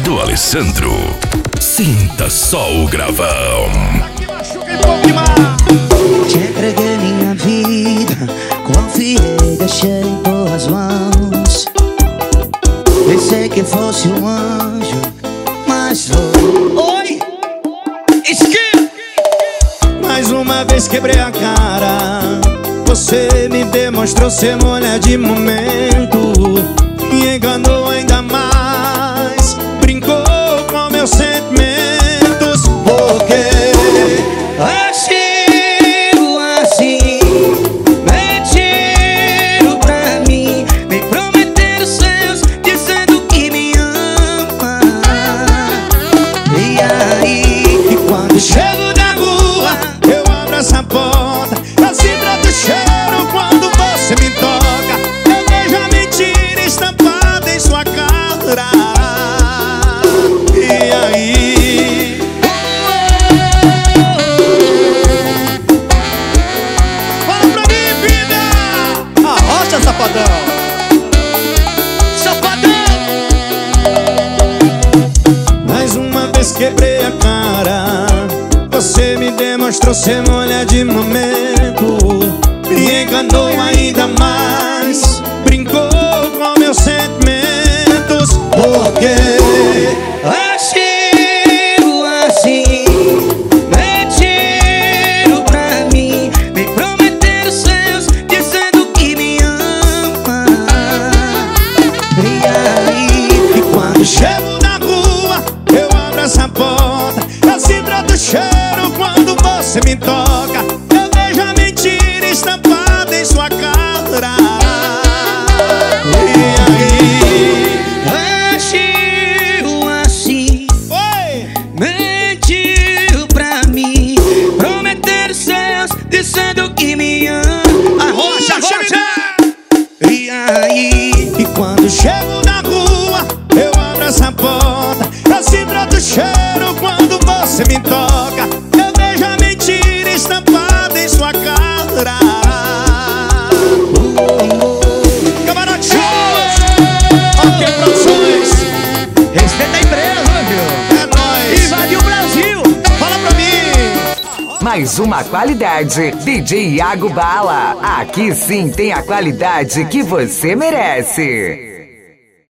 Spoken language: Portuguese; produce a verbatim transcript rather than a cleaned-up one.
do Alessandro. Sinta só o gravão. Te entreguei minha vida, confiei, deixei em tuas mãos. Pensei que fosse um anjo, mas foi. Oi! Esqui! Mais uma vez quebrei a cara. Você me demonstrou ser mulher de momento. Me enganou ainda mais. Brincou com meus sentimentos. Porque agiu assim, mentiram pra mim, me prometeram seus, dizendo que me ama. E aí, e quando chego na rua, eu abro essa porta, eu sinto o cheiro quando você me toca. Eu vejo a mentira estampada em sua cara. E aí, fala pra mim, vida! Arrocha, safadão! Safadão! Mais uma vez quebrei a cara. Você me demonstrou ser mulher de momento. Me enganou ainda mais. Brincou com meus sentimentos. Porque agiu assim, mentiram pra mim, me prometeram seus, dizendo que me ama. E aí, e quando chego na rua, eu abro essa porta, eu sinto o cheiro quando você me toca. Eu vejo a mentira estampada em sua cara. E aí, agiu assim, oi, mentiu pra mim, prometeram seus, dizendo que me ama. Arrocha, arrocha! E aí, e quando chego na rua, eu abro essa porta, eu sinto o cheiro quando você me toca. Eu vejo a mentira estampada em sua cara. Camarote Shows, OK Produções, respeita a empresa, viu? É nóis. Invadiu o Brasil, fala pra mim. Mais uma qualidade, D J Iago Bala. Aqui sim tem a qualidade que você merece.